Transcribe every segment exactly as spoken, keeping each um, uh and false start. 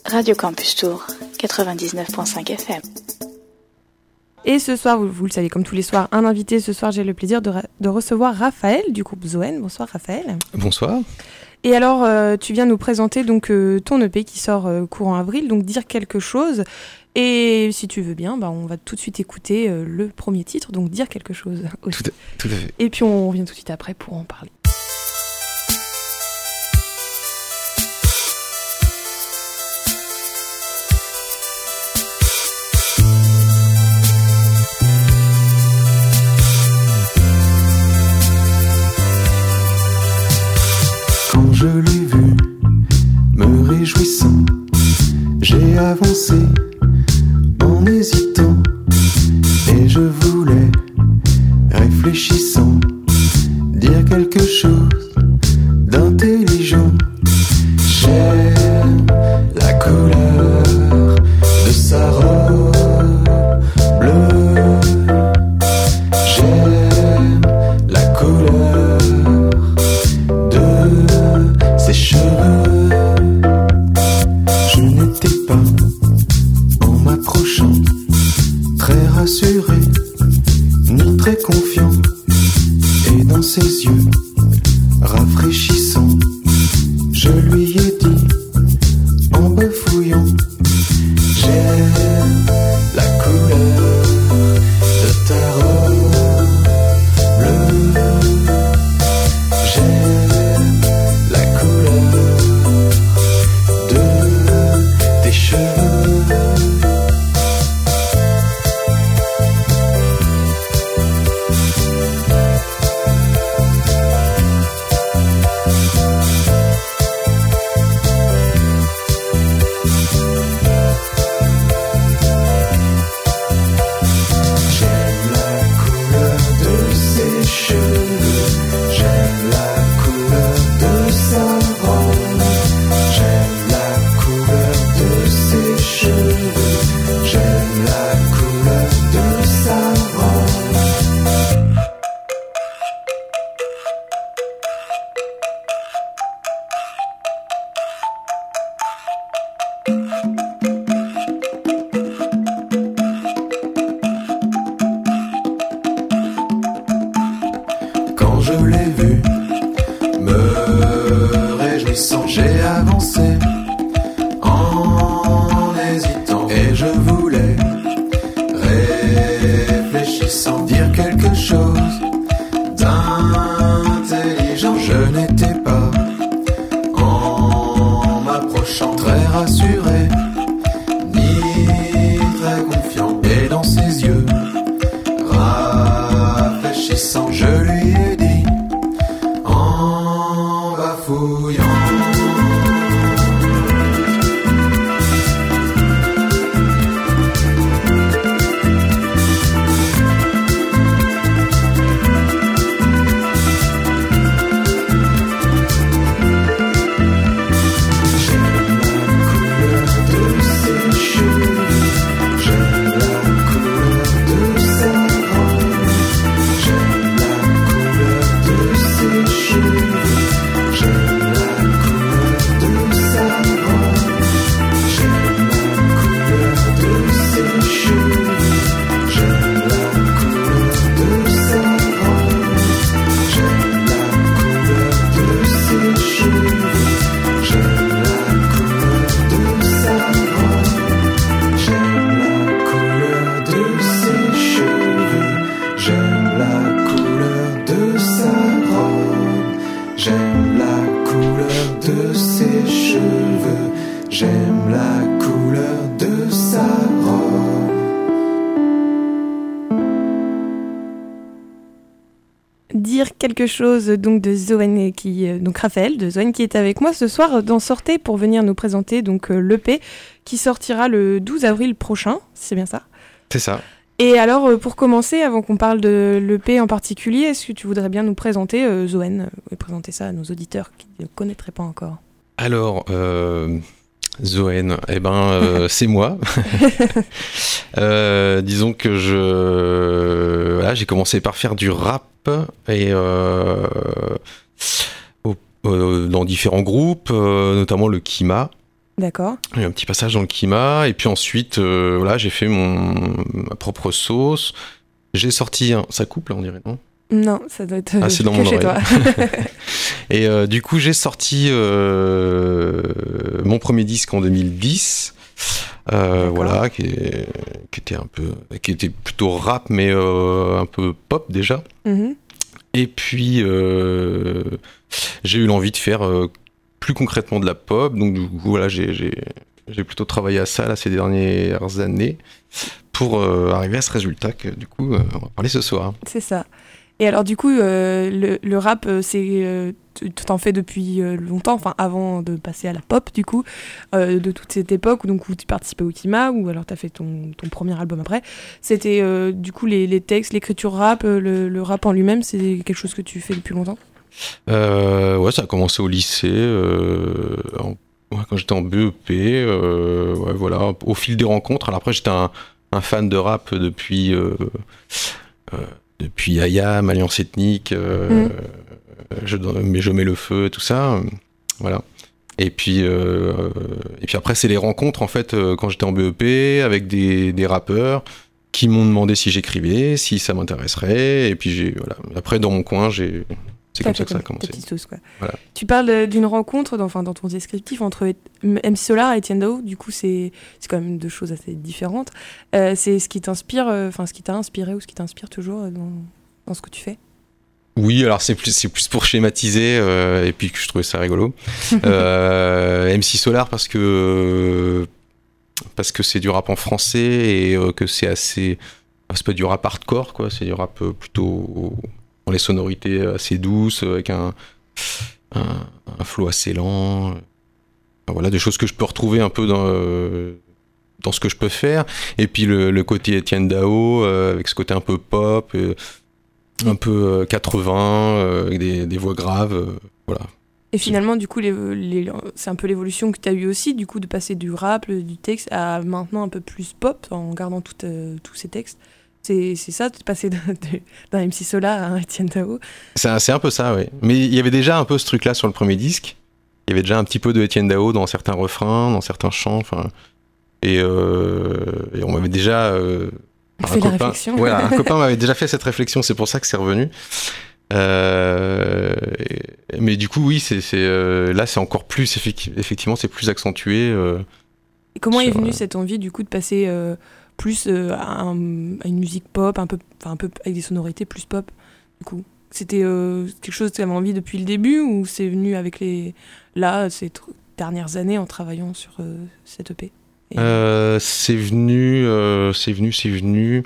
Radio Campus Tour, quatre-vingt-dix-neuf virgule cinq F M. Et ce soir, vous, vous le savez, comme tous les soirs, un invité. Ce soir, j'ai le plaisir de, de recevoir Raphaël du groupe Zoen. Bonsoir Raphaël. Bonsoir. Et alors, euh, tu viens nous présenter donc euh, ton E P qui sort euh, courant avril, donc Dire quelque chose. Et si tu veux bien, bah, on va tout de suite écouter euh, le premier titre, donc Dire quelque chose aussi. Tout à, tout à fait. Et puis on revient tout de suite après pour en parler. Quand je l'ai vu, me réjouissant, j'ai avancé en hésitant, et je voulais, réfléchissant, dire quelque chose d'intelligent. J'aime la couleur de sa robe bleue. J'aime la couleur de ses cheveux. Je n'étais pas, en m'approchant, très rassuré, ni très confiant. Et dans ses yeux, rafraîchissants, je lui ai dit, en bafouillant, j'aime la couleur de ta robe bleue. J'aime la couleur de tes cheveux. Quand je l'ai vu, me réjouissant, j'ai avancé en hésitant, et je voulais, réfléchissant, dire quelque chose d'intelligent. Je n'étais pas, en m'approchant, très rassuré, ni très confiant. Et dans ses yeux, rafraîchissant, je lui ai dit, en bafouillant, j'aime la couleur de sa robe. Dire quelque chose donc de Zoen qui donc Raphaël de Zoen qui est avec moi ce soir dans Sortez pour venir nous présenter donc l'E P qui sortira le douze avril prochain, c'est bien ça ? C'est ça. Et alors pour commencer, avant qu'on parle de l'E P en particulier, est-ce que tu voudrais bien nous présenter euh, Zoen et présenter ça à nos auditeurs qui ne connaîtraient pas encore ? Alors, euh, Zoen, eh ben, euh, c'est moi. euh, disons que je, voilà, j'ai commencé par faire du rap et euh, au, euh, dans différents groupes, euh, notamment le Kima. D'accord. Il y a eu un petit passage dans le Kima, et puis ensuite, euh, voilà, j'ai fait mon, ma propre sauce. J'ai sorti un... Ça coupe, là, on dirait, non ? Non, ça doit être Ah, c'est dans que mon chez oreille. toi. Et euh, du coup, j'ai sorti euh, mon premier disque en deux mille dix. Euh, voilà, qui, est, qui était un peu, qui était plutôt rap, mais euh, un peu pop déjà. Mm-hmm. Et puis, euh, j'ai eu l'envie de faire euh, plus concrètement de la pop. Donc, du coup, voilà, j'ai, j'ai, j'ai plutôt travaillé à ça là, ces dernières années pour euh, arriver à ce résultat que, du coup, euh, on va parler ce soir. C'est ça. Et alors, du coup, euh, le, le rap, euh, c'est, euh, tu t'en fais depuis euh, longtemps, enfin, avant de passer à la pop, du coup, euh, de toute cette époque donc, où tu participais au Kima, ou alors tu as fait ton, ton premier album après. C'était, euh, du coup, les, les textes, l'écriture rap, euh, le, le rap en lui-même, c'est quelque chose que tu fais depuis longtemps ? euh, Ouais, ça a commencé au lycée, euh, en, ouais, quand j'étais en B E P, euh, ouais, voilà, au fil des rencontres. Alors après, j'étais un, un fan de rap depuis... Euh, euh, Depuis I A M, Alliance Ethnique, euh, mmh. je, mais je mets le feu, tout ça, euh, voilà. Et puis, euh, et puis après, c'est les rencontres, en fait, euh, quand j'étais en B E P, avec des, des rappeurs qui m'ont demandé si j'écrivais, si ça m'intéresserait, et puis j'ai, voilà. Après, dans mon coin, j'ai... c'est comme ça que ça a commencé. Sauce, quoi. Voilà. Tu parles d'une rencontre, dans, enfin, dans ton descriptif, entre M C Solar et Etienne Dao, du coup, c'est, c'est quand même deux choses assez différentes. Euh, c'est ce qui t'inspire, enfin, euh, ce qui t'a inspiré ou ce qui t'inspire toujours dans, dans ce que tu fais ? Oui, alors c'est plus, c'est plus pour schématiser, euh, et puis que je trouvais ça rigolo. euh, M C Solar parce que, parce que c'est du rap en français et euh, que c'est assez... C'est pas du rap hardcore, quoi, c'est du rap plutôt... dans les sonorités assez douces, avec un, un, un flow assez lent. Enfin, voilà, des choses que je peux retrouver un peu dans, euh, dans ce que je peux faire. Et puis le, le côté Etienne Dao, euh, avec ce côté un peu pop, euh, un peu euh, quatre-vingts, euh, avec des, des voix graves. Euh, voilà. Et finalement, du coup, les, les, c'est un peu l'évolution que tu as eue aussi, du coup, de passer du rap, du texte, à maintenant un peu plus pop, en gardant tout, euh, tous ces textes. C'est, c'est ça, de passer de, de, d'un M C Solar à un Etienne Dao. C'est, c'est un peu ça, oui. Mais il y avait déjà un peu ce truc-là sur le premier disque. Il y avait déjà un petit peu de Etienne Dao dans certains refrains, dans certains chants. Et, euh, et on m'avait déjà... Euh, on fait un, la copain, réflexion. Voilà, un copain m'avait déjà fait cette réflexion, c'est pour ça que c'est revenu. Euh, et, mais du coup, oui, c'est, c'est, euh, là, c'est encore plus... Effectivement, c'est plus accentué. Euh, et comment sur, est venue euh, cette envie, du coup, de passer... Euh, plus euh, à, un, à une musique pop, un peu, un peu avec des sonorités plus pop, du coup. C'était euh, quelque chose que tu avais envie depuis le début, ou c'est venu avec les... là, ces t- dernières années, en travaillant sur euh, cette E P ? Et... euh, c'est venu, euh, c'est venu, c'est venu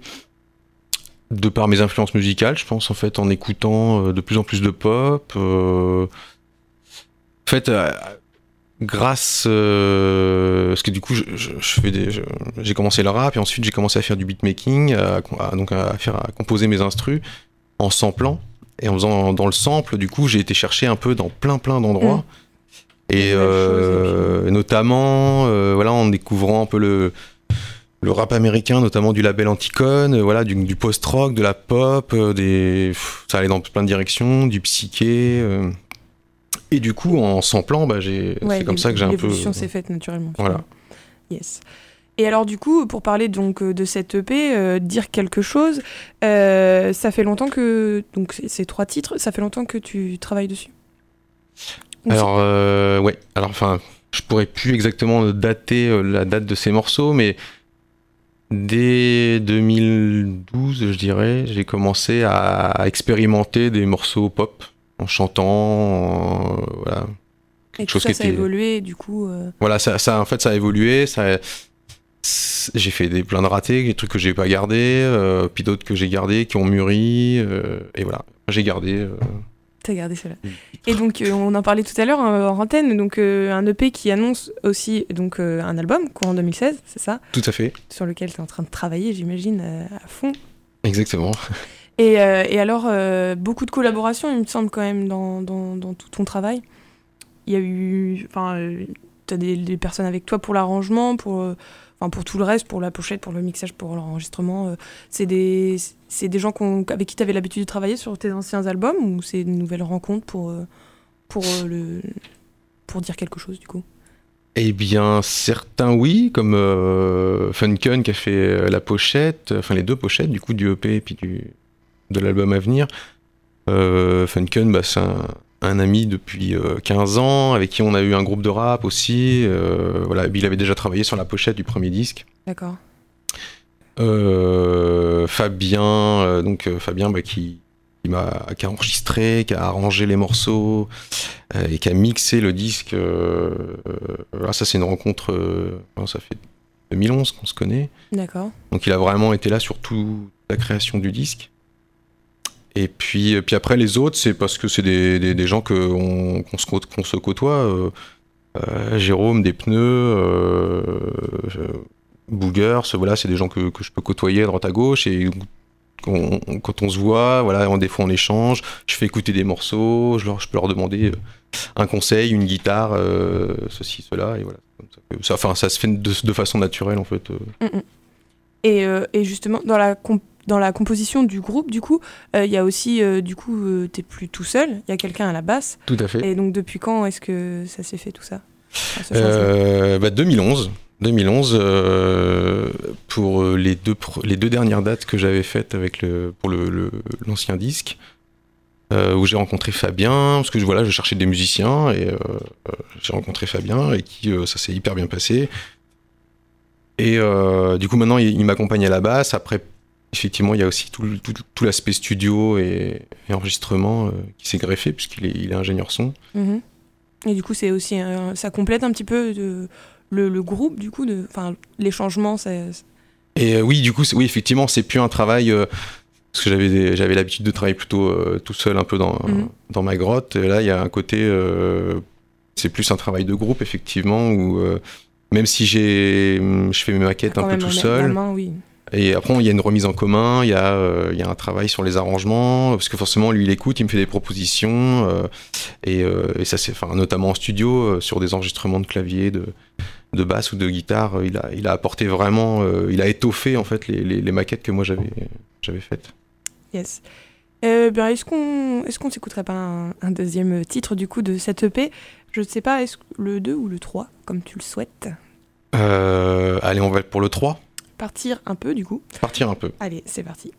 de par mes influences musicales, je pense, en fait, en écoutant euh, de plus en plus de pop. Euh... En fait... Euh... grâce euh, parce que du coup je, je, je fais des, je, j'ai commencé le rap et ensuite j'ai commencé à faire du beatmaking, à, à, donc à faire à composer mes instrus en samplant et en faisant dans le sample. Du coup j'ai été chercher un peu dans plein plein d'endroits mmh. et, euh, et puis... notamment euh, voilà, en découvrant un peu le le rap américain, notamment du label Anticon, euh, voilà, du, du post-rock, de la pop, euh, des ça allait dans plein de directions, du psyché. Euh, Et du coup, en samplant, bah, j'ai... ouais, c'est comme ça que j'ai un peu... L'évolution s'est faite naturellement. Voilà. Yes. Et alors, du coup, pour parler donc de cette E P, euh, dire quelque chose, euh, ça fait longtemps que... Donc, ces trois titres, ça fait longtemps que tu travailles dessus ? Ou Alors, euh, ouais. Alors, enfin, je pourrais plus exactement dater euh, la date de ces morceaux, mais dès deux mille douze, je dirais, j'ai commencé à, à expérimenter des morceaux pop. En chantant, en, voilà. Et tout ça, qui ça était... a évolué, du coup... Euh... Voilà, ça, ça, en fait, ça a évolué, ça... J'ai fait des, plein de ratés, des trucs que j'ai pas gardés, euh, puis d'autres que j'ai gardés, qui ont mûri, euh, et voilà, j'ai gardé... Euh... T'as gardé cela. Et donc, euh, on en parlait tout à l'heure euh, en antenne, donc euh, un E P qui annonce aussi donc, euh, un album, courant deux mille seize, c'est ça ? Tout à fait. Sur lequel t'es en train de travailler, j'imagine, euh, à fond. Exactement. Et, euh, et alors, euh, beaucoup de collaborations, il me semble, quand même, dans, dans, dans tout ton travail. Il y a eu... Enfin, euh, tu as des, des personnes avec toi pour l'arrangement, pour, euh, pour tout le reste, pour la pochette, pour le mixage, pour l'enregistrement. Euh, c'est, des, c'est des gens avec qui tu avais l'habitude de travailler sur tes anciens albums, ou c'est une nouvelle rencontre pour, euh, pour, euh, le, pour dire quelque chose, du coup ? Eh bien, certains oui, comme euh, Funken qui a fait la pochette, enfin les deux pochettes, du coup, du E P et puis du, de l'album à venir. Euh, Funken, bah, c'est un, un ami depuis euh, quinze ans, avec qui on a eu un groupe de rap aussi. Euh, voilà, il avait déjà travaillé sur la pochette du premier disque. D'accord. Euh, Fabien, euh, donc euh, Fabien bah, qui, qui, m'a, qui a enregistré, qui a arrangé les morceaux euh, et qui a mixé le disque. Euh, euh, ça, c'est une rencontre. Euh, ça fait deux mille onze qu'on se connaît. D'accord. Donc, il a vraiment été là sur toute la création du disque. Et puis, puis après, les autres, c'est parce que c'est des, des, des gens que on, qu'on, se, qu'on se côtoie. Euh, euh, Jérôme, des pneus. Euh, euh, Boogers, voilà, c'est des gens que, que je peux côtoyer à droite à gauche et on, on, quand on se voit, voilà, on, des fois on échange, je fais écouter des morceaux, je, leur, je peux leur demander un conseil, une guitare, euh, ceci, cela, et voilà. Ça, enfin, ça se fait de, de façon naturelle en fait. Mm-mm. Et, euh, et justement, dans la, comp- dans la composition du groupe, du coup, il euh, y a aussi, euh, du coup, euh, t'es plus tout seul, il y a quelqu'un à la basse. Tout à fait. Et donc, depuis quand est-ce que ça s'est fait tout ça, enfin, ce euh, bah, deux mille onze. deux mille onze euh, pour les deux, les deux dernières dates que j'avais faites avec le, pour le, le, l'ancien disque, euh, où j'ai rencontré Fabien, parce que voilà, je cherchais des musiciens, et euh, j'ai rencontré Fabien, et qui, euh, ça s'est hyper bien passé. Et euh, du coup, maintenant, il, il m'accompagne à la basse. Après, effectivement, il y a aussi tout, tout, tout l'aspect studio et, et enregistrement euh, qui s'est greffé, puisqu'il est, il est ingénieur son. Mmh. Et du coup, c'est aussi, un, ça complète un petit peu de... Le, le groupe, du coup, de, enfin, les changements, c'est... Et euh, oui, du coup, oui, effectivement, c'est plus un travail... Euh, parce que j'avais, j'avais l'habitude de travailler plutôt euh, tout seul, un peu dans, mm-hmm. dans ma grotte. Et là, il y a un côté... Euh, c'est plus un travail de groupe, effectivement, où euh, même si j'ai, je fais mes maquettes un peu tout seul... La main, oui. Et après, il y a une remise en commun, il y a, euh, il y a un travail sur les arrangements, parce que forcément, lui, il écoute, il me fait des propositions, euh, et, euh, et ça, c'est, enfin, notamment en studio, euh, sur des enregistrements de clavier, de, de basse ou de guitare, euh, il a, il a apporté vraiment, euh, il a étoffé en fait les, les, les maquettes que moi j'avais, j'avais faites. Yes. Euh, ben, est-ce qu'on, est-ce qu'on s'écouterait pas un, un deuxième titre du coup de cette E P ? Je ne sais pas, est-ce le deux ou le trois, comme tu le souhaites ? euh, Allez, on va pour le trois. Partir un peu du coup. Partir un peu. Allez, c'est parti.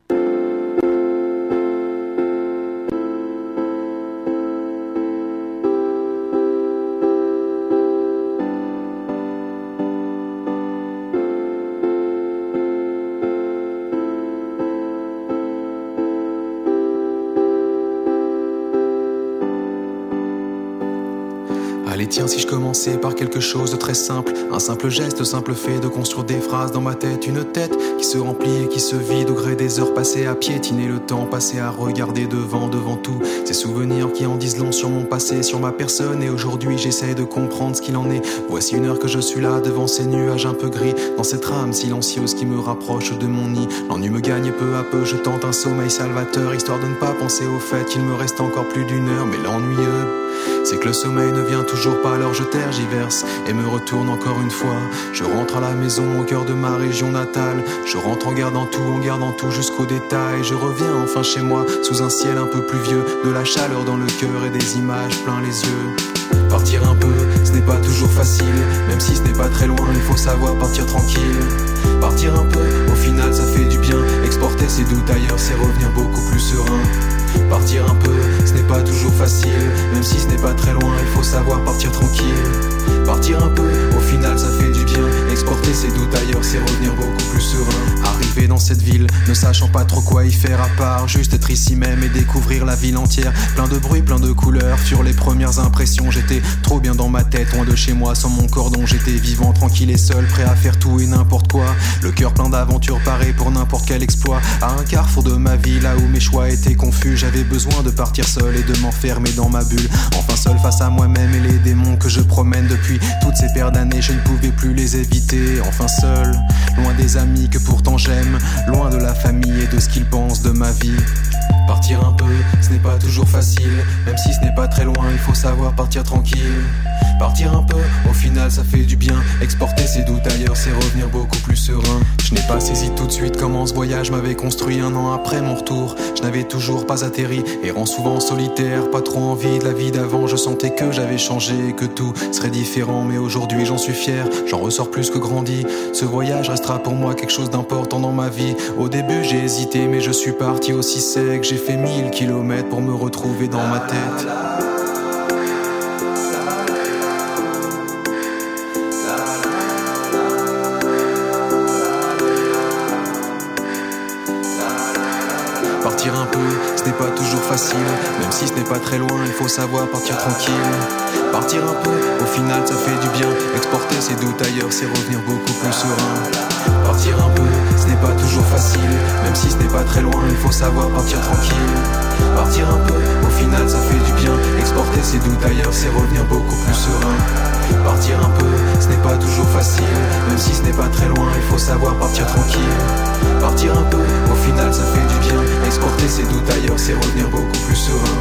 Allez tiens, si je commençais par quelque chose de très simple, un simple geste, simple fait de construire des phrases dans ma tête, une tête qui se remplit et qui se vide au gré des heures passées à piétiner le temps, passé à regarder devant, devant tout, ces souvenirs qui en disent long sur mon passé, sur ma personne, et aujourd'hui j'essaie de comprendre ce qu'il en est. Voici une heure que je suis là devant ces nuages un peu gris, dans cette trame silencieuse qui me rapproche de mon nid. L'ennui me gagne peu à peu, je tente un sommeil salvateur, histoire de ne pas penser au fait qu'il me reste encore plus d'une heure, mais l'ennuyeux, c'est que le sommeil ne vient toujours pas, alors je tergiverse et me retourne encore une fois. Je rentre à la maison au cœur de ma région natale. Je rentre en gardant tout, en gardant tout jusqu'au détail. Je reviens enfin chez moi, sous un ciel un peu pluvieux, de la chaleur dans le cœur et des images plein les yeux. Partir un peu, ce n'est pas toujours facile, même si ce n'est pas très loin, il faut savoir partir tranquille. Partir un peu, au final ça fait du bien. Exporter ses doutes ailleurs, c'est revenir beaucoup plus serein. Partir un peu, ce n'est pas toujours facile, même si ce n'est pas très loin, il faut savoir partir tranquille. Partir un peu, au final ça fait du bien. Exporter ses doutes ailleurs, c'est revenir beaucoup plus serein. Arriver dans cette ville, ne sachant pas trop quoi y faire à part juste être ici même et découvrir la ville entière. Plein de bruit, plein de couleurs, sur les premières impressions j'étais trop bien dans ma tête, loin de chez moi, sans mon cordon. J'étais vivant, tranquille et seul, prêt à faire tout et n'importe quoi. Le cœur plein d'aventures, paré pour n'importe quel exploit. À un carrefour de ma vie, là où mes choix étaient confus, j'avais besoin de partir seul et de m'enfermer dans ma bulle. Enfin seul face à moi-même et les démons que je promène depuis toutes ces paires d'années, je ne pouvais plus les éviter. Enfin seul, loin des amis que pourtant j'aime, loin de la famille et de ce qu'ils pensent de ma vie. Partir un peu, ce n'est pas toujours facile, même si ce n'est pas très loin, il faut savoir partir tranquille. Partir un peu, au final ça fait du bien. Exporter ses doutes ailleurs, ailleurs, c'est revenir beaucoup plus serein. Je n'ai pas saisi tout de suite comment ce voyage m'avait construit. Un an après mon retour, je n'avais toujours pas atterri. Errant souvent solitaire, pas trop envie de la vie d'avant. Je sentais que j'avais changé, que tout serait différent. Mais aujourd'hui j'en suis fier, j'en ressors plus que grandi. Ce voyage restera pour moi quelque chose d'important dans ma vie. Au début j'ai hésité, mais je suis parti aussi sec. J'ai fait mille kilomètres pour me retrouver dans ma tête. Partir un peu, ce n'est pas toujours facile. Même si ce n'est pas très loin, il faut savoir partir tranquille. Partir un peu, au final ça fait du bien. Exporter ses doutes ailleurs, c'est revenir beaucoup plus serein. Partir un peu, ce n'est pas toujours facile. Même si ce n'est pas très loin, il faut savoir partir tranquille. Partir un peu, au final ça fait du bien. Exporter ses doutes ailleurs, c'est revenir beaucoup plus serein. Partir un peu, ce n'est pas toujours facile. Même si ce n'est pas très loin, il faut savoir partir tranquille. Partir un peu, au final ça fait du bien. Exporter ses doutes ailleurs, c'est revenir beaucoup plus serein.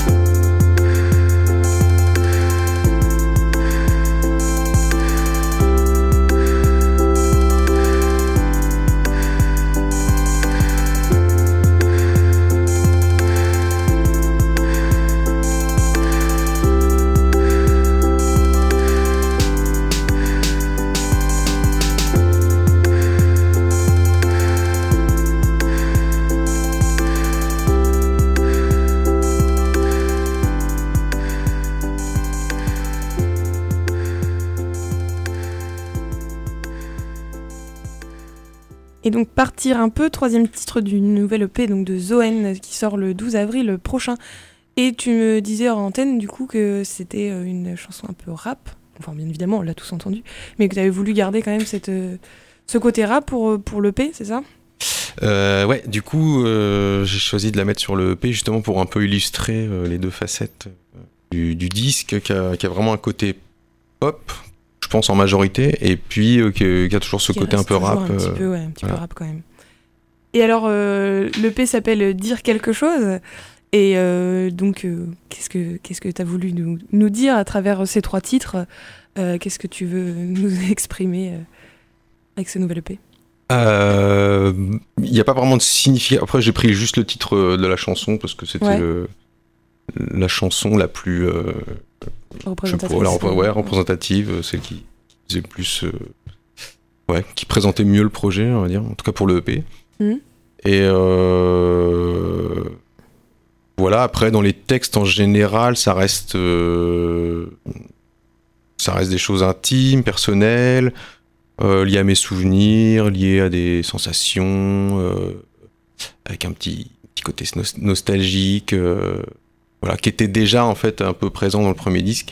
Et donc Partir un peu, troisième titre du nouvel E P donc de Zoen qui sort le douze avril prochain. Et tu me disais hors antenne du coup que c'était une chanson un peu rap, enfin bien évidemment on l'a tous entendu, mais que tu avais voulu garder quand même cette, ce côté rap pour, pour l'E P, c'est ça ? euh, Ouais, du coup euh, j'ai choisi de la mettre sur le E P justement pour un peu illustrer euh, les deux facettes du, du disque qui a, qui a vraiment un côté pop, je pense en majorité, et puis euh, qui, qui a toujours ce qui côté un peu rap. Un petit euh, peu, ouais, un petit voilà. peu rap quand même. Et alors, euh, l'E P s'appelle Dire quelque chose, et euh, donc, euh, qu'est-ce que qu'est-ce que tu as voulu nous, nous dire à travers ces trois titres euh, Qu'est-ce que tu veux nous exprimer euh, avec ce nouvel E P ? Il euh, n'y a pas vraiment de signification. Après, j'ai pris juste le titre de la chanson parce que c'était ouais. le, la chanson la plus euh, représentative, je sais pas, la, ouais, représentative, celle qui faisait plus, euh, ouais, qui présentait mieux le projet, on va dire, en tout cas pour le E P. Mmh. Et euh, voilà. Après, dans les textes en général, ça reste, euh, ça reste des choses intimes, personnelles. Euh, lié à mes souvenirs, lié à des sensations, euh, avec un petit, petit côté no- nostalgique, euh, voilà, qui était déjà en fait un peu présent dans le premier disque,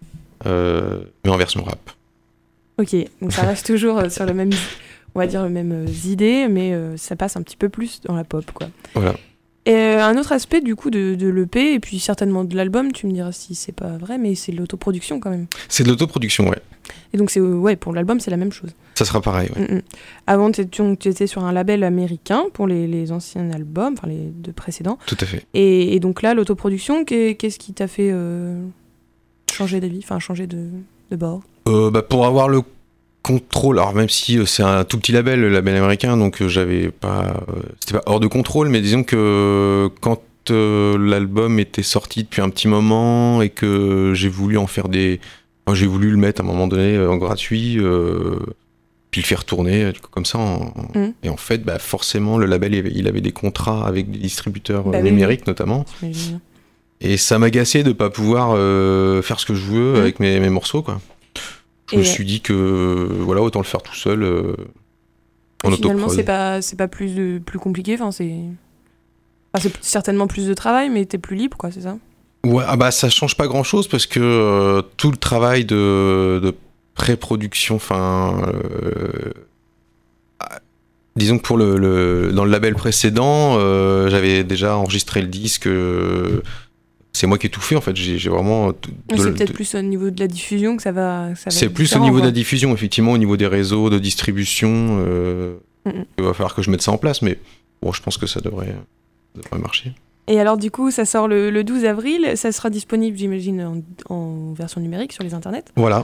euh, mais en version rap. Ok, donc ça reste toujours sur le même, on va dire le même idée, mais euh, ça passe un petit peu plus dans la pop, quoi. Voilà. Et euh, un autre aspect du coup de, de l'E P, et puis certainement de l'album, tu me diras si c'est pas vrai, mais c'est l'autoproduction quand même. C'est de l'autoproduction, ouais. Et donc c'est, ouais, pour l'album c'est la même chose. Ça sera pareil, ouais. Mm-mm. Avant tu étais sur un label américain pour les, les anciens albums, enfin les deux précédents. Tout à fait. Et, et donc là, l'autoproduction, qu'est-ce qui t'a fait euh, changer d'avis, enfin changer de, de bord euh, bah, pour avoir le contrôle, alors même si euh, c'est un tout petit label, le label américain, donc euh, j'avais pas, euh, c'était pas hors de contrôle, mais disons que euh, quand euh, l'album était sorti depuis un petit moment et que j'ai voulu en faire des, enfin, j'ai voulu le mettre à un moment donné euh, en gratuit, euh, puis le faire tourner comme ça, en... mmh. et en fait, bah, forcément, le label il avait, il avait des contrats avec des distributeurs bah, euh, oui, numériques oui. notamment, et ça m'agaçait de pas pouvoir euh, faire ce que je veux mmh. avec mes, mes morceaux, quoi. Je et me suis dit que voilà, autant le faire tout seul euh, en autoprod. Finalement, c'est pas c'est pas plus de, plus compliqué. Enfin, c'est enfin, c'est certainement plus de travail, mais t'es plus libre, quoi, c'est ça ? Ouais, ah bah ça change pas grand chose parce que euh, tout le travail de, de pré-production, enfin, euh, disons que pour le, le dans le label précédent, euh, j'avais déjà enregistré le disque. Euh, C'est moi qui ai tout fait en fait, j'ai, j'ai vraiment... De, c'est peut-être de... plus au niveau de la diffusion que ça va... Ça va c'est plus au niveau quoi. de la diffusion, effectivement, au niveau des réseaux de distribution, euh, mm-hmm. il va falloir que je mette ça en place, mais bon, je pense que ça devrait, devrait marcher. Et alors du coup, ça sort le, le douze avril, ça sera disponible, j'imagine, en, en version numérique sur les internets. Voilà.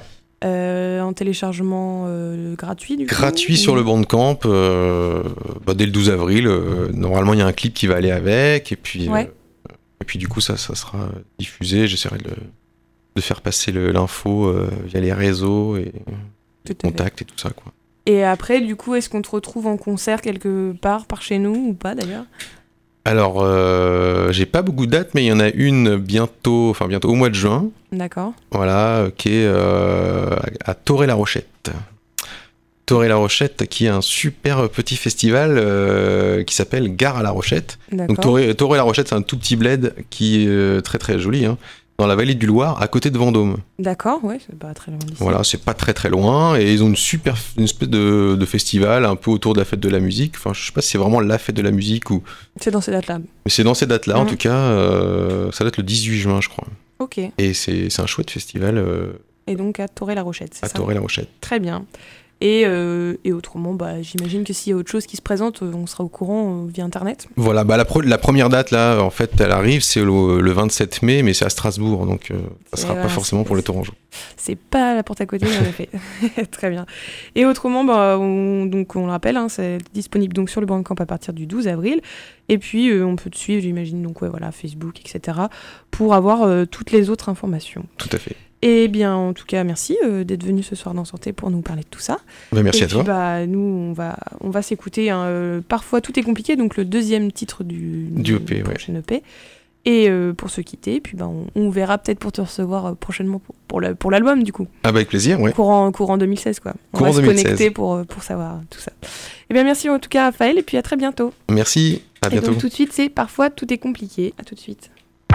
euh, en téléchargement euh, gratuit du Gratuit coup, sur ou... le Bandcamp, euh, bah, dès le douze avril. Euh, normalement, il y a un clip qui va aller avec, et puis, Ouais. euh, et puis du coup, ça, ça sera diffusé. J'essaierai de, de faire passer le, l'info euh, via les réseaux et Tout les à fait. contacts et tout ça, quoi. Et après, du coup, est-ce qu'on te retrouve en concert quelque part par chez nous ou pas d'ailleurs? Alors, euh, j'ai pas beaucoup de dates, mais il y en a une bientôt, enfin bientôt au mois de juin, D'accord. voilà, euh, qui est euh, à Toré-la-Rochette. Toré-la-Rochette, qui est un super petit festival euh, qui s'appelle Gare à la Rochette. Donc D'accord. Toré, Toré-la-Rochette, c'est un tout petit bled qui est euh, très très joli, hein, dans la vallée du Loir, à côté de Vendôme. D'accord, ouais, c'est pas très loin d'ici. Voilà, c'est pas très très loin, et ils ont une super, une espèce de, de festival un peu autour de la fête de la musique. Enfin, je sais pas si c'est vraiment la fête de la musique ou, C'est dans ces dates-là. mais c'est dans ces dates-là, en Mhm. tout cas. Euh, ça doit être le dix-huit juin, je crois. Ok. Et c'est, c'est un chouette festival euh, Et donc à Toré-la-Rochette, c'est à ça? Toré-la-Rochette. Très bien. Et, euh, et autrement, bah, j'imagine que s'il y a autre chose qui se présente, euh, on sera au courant euh, via Internet. Voilà, bah la, pro- la première date, là, en fait, elle arrive, c'est le, le vingt-sept mai, mais c'est à Strasbourg, donc euh, ça Et sera voilà, pas forcément c'est- pour le Tourangeau. C'est pas à la porte à côté, mais en effet. Très bien. Et autrement, bah, on, donc, on le rappelle, hein, c'est disponible donc sur le Bandcamp à partir du douze avril. Et puis, euh, on peut te suivre, j'imagine, donc, ouais, voilà, Facebook, et cetera, pour avoir euh, toutes les autres informations. Tout à fait. Et bien, en tout cas, merci euh, d'être venu ce soir dans Santé pour nous parler de tout ça. Bah, merci et à puis, toi. bah, nous, on va, on va s'écouter. Hein, euh, parfois, tout est compliqué, donc le deuxième titre du, Du E P, ouais. prochain E P. Et euh, pour se quitter, puis bah, on, on verra peut-être pour te recevoir euh, prochainement pour, pour, la- pour l'album, du coup. Ah bah avec plaisir, ouais. Courant, courant deux mille seize, quoi. On Courant va se deux mille seize. connecter pour, euh, pour savoir tout ça. Et bien, merci en tout cas, Raphaël, et puis à très bientôt. Merci, à Et bientôt. donc, tout de suite, c'est Parfois, tout est compliqué. À tout de suite.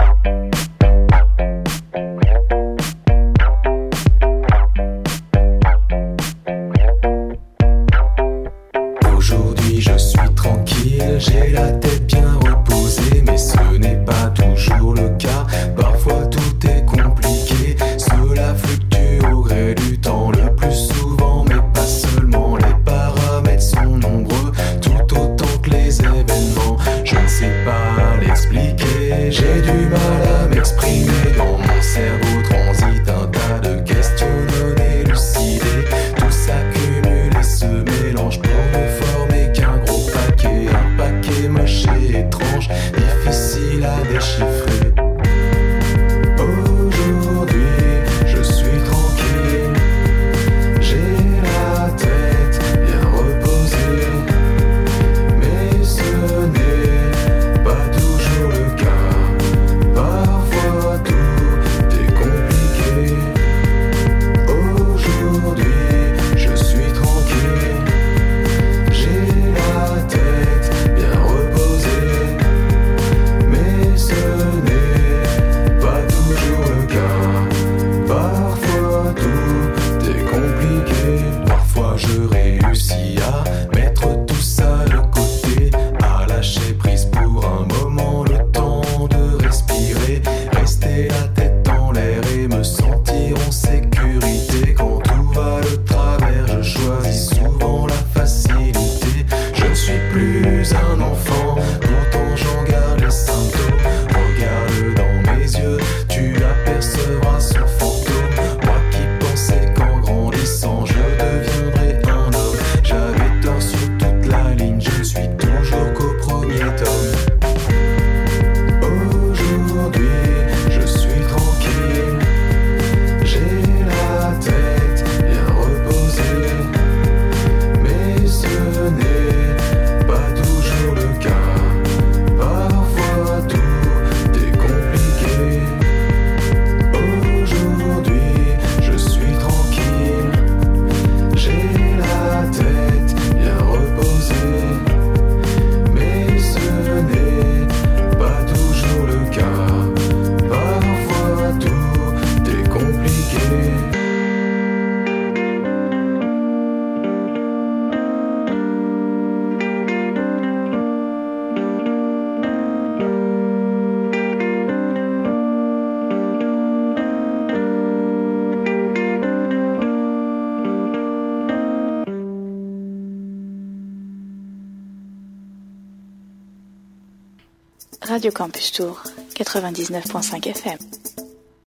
Aujourd'hui je suis tranquille, j'ai la tête bien reposée, mais ce n'est pas toujours le cas. Parfois tout est compliqué, cela fluctue au gré du temps. Le plus souvent, mais pas seulement, les paramètres sont nombreux, tout autant que les événements. Je ne sais pas l'expliquer, j'ai du mal à m'exprimer. Dans mon cerveau transite un tas de questions non élucidées. Tout s'accumule et se mélange pour ne former qu'un gros paquet. Un paquet moche et étrange, difficile à déchiffrer. Aujourd'hui, je suis tranquille, j'ai la tête bien reposée, mais ce n'est pas toujours le cas. Parfois tout est compliqué. Aujourd'hui, je suis tranquille, j'ai la tête bien reposée, mais ce n'est pas toujours le cas. Parfois tout est compliqué. Parfois je réussis à mettre tout ça de côté, à lâcher prise pour un moment, le temps de respirer, rester la tête en l'air et me sentir en sécurité. Quand tout va de travers, je choisis souvent la facilité. Je ne suis plus un enfant, pourtant j'en garde les symptômes. Regarde dans mes yeux, tu apercevras son fantôme. Moi qui pensais qu'en grandissant je deviendrais un homme, j'avais tort sur toute la ligne, je ne suis toujours qu'au premier tome. Aujourd'hui, je suis tranquille, j'ai la tête bien reposée, mais ce n'est pas toujours le cas. Parfois tout est compliqué. Aujourd'hui, je suis tranquille, j'ai la tête bien reposée, mais ce n'est pas toujours le cas. Parfois tout est compliqué. Radio Campus Tour, quatre-vingt-dix-neuf virgule cinq F M.